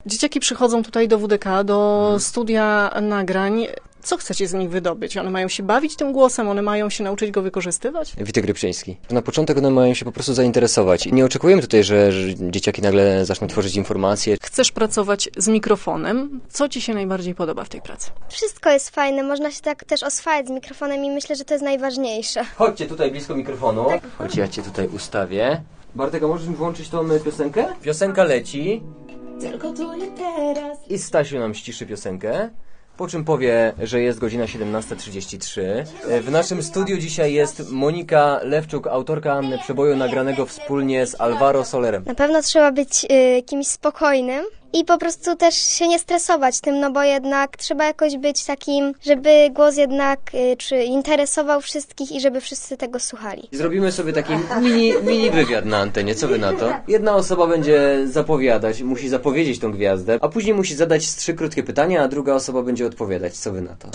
Dzieciaki przychodzą tutaj do WDK, do studia nagrań. Co chcecie z nich wydobyć? One mają się bawić tym głosem? One mają się nauczyć go wykorzystywać? Witek Rybczyński. Na początek one mają się po prostu zainteresować. Nie oczekujemy tutaj, że dzieciaki nagle zaczną tworzyć informacje. Chcesz pracować z mikrofonem. Co ci się najbardziej podoba w tej pracy? Wszystko jest fajne, można się tak też oswajać z mikrofonem i myślę, że to jest najważniejsze. Chodźcie tutaj blisko mikrofonu. Chodź, ja cię tutaj ustawię. Bartek, a możesz mi włączyć tą piosenkę? Piosenka leci. Tylko tu i teraz. I Stasiu nam ściszy piosenkę. Po czym powie, że jest godzina 17:33. W naszym studiu dzisiaj jest Monika Lewczuk, autorka przeboju nagranego wspólnie z Alvaro Solerem. Na pewno trzeba być kimś spokojnym i po prostu też się nie stresować tym, no bo jednak trzeba jakoś być takim, żeby głos jednak interesował wszystkich i żeby wszyscy tego słuchali. Zrobimy sobie taki mini wywiad na antenie, co wy na to? Jedna osoba będzie zapowiadać, musi zapowiedzieć tą gwiazdę, a później musi zadać 3 krótkie pytania, a druga osoba będzie odpowiadać, co wy na to?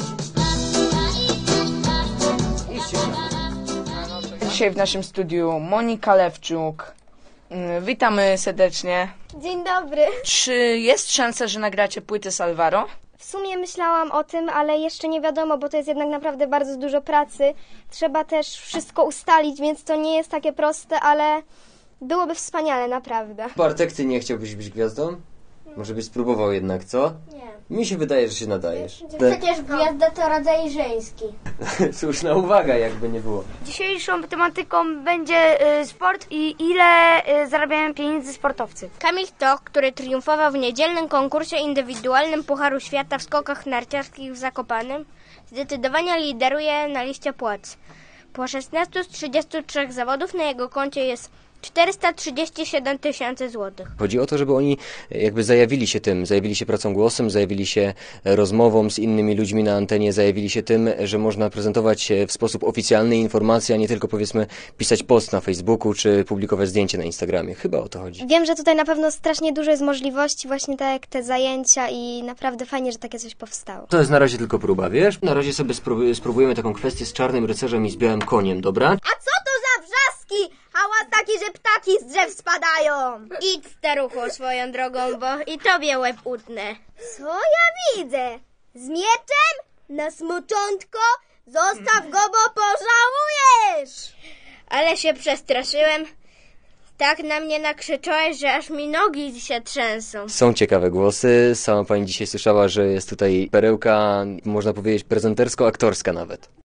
Dzisiaj w naszym studiu Monika Lewczuk. Witamy serdecznie. Dzień dobry. Czy jest szansa, że nagracie płytę z Alvaro? W sumie myślałam o tym, ale jeszcze nie wiadomo, bo to jest jednak naprawdę bardzo dużo pracy. Trzeba też wszystko ustalić, więc to nie jest takie proste, ale byłoby wspaniale, naprawdę. Bartek, ty nie chciałbyś być gwiazdą? Może byś spróbował jednak, co? Nie. Mi się wydaje, że się nadajesz. Przecież gwiazda to rodzaj żeński. Słuszna uwaga, jakby nie było. Dzisiejszą tematyką będzie sport i ile zarabiają pieniędzy sportowcy. Kamil Stoch, który triumfował w niedzielnym konkursie indywidualnym Pucharu Świata w skokach narciarskich w Zakopanem, zdecydowanie lideruje na liście płac. Po 16 z 33 zawodów na jego koncie jest 437 000 złotych. Chodzi o to, żeby oni jakby zajawili się pracą głosem, zajawili się rozmową z innymi ludźmi na antenie, zajawili się tym, że można prezentować w sposób oficjalny informacje, a nie tylko powiedzmy pisać post na Facebooku czy publikować zdjęcie na Instagramie. Chyba o to chodzi. Wiem, że tutaj na pewno strasznie dużo jest możliwości, właśnie tak jak te zajęcia i naprawdę fajnie, że takie coś powstało. To jest na razie tylko próba, wiesz? Na razie sobie spróbujemy taką kwestię z czarnym rycerzem i z białym koniem, dobra? A co to za wrzaski? Hałas taki, że ptaki z drzew spadają. Idź, starucho, swoją drogą, bo i tobie łeb utnę. Co ja widzę? Z mieczem? Na smoczątko? Zostaw go, bo pożałujesz! Ale się przestraszyłem. Tak na mnie nakrzyczałeś, że aż mi nogi się trzęsą. Są ciekawe głosy. Sama pani dzisiaj słyszała, że jest tutaj perełka, można powiedzieć prezentersko-aktorska nawet.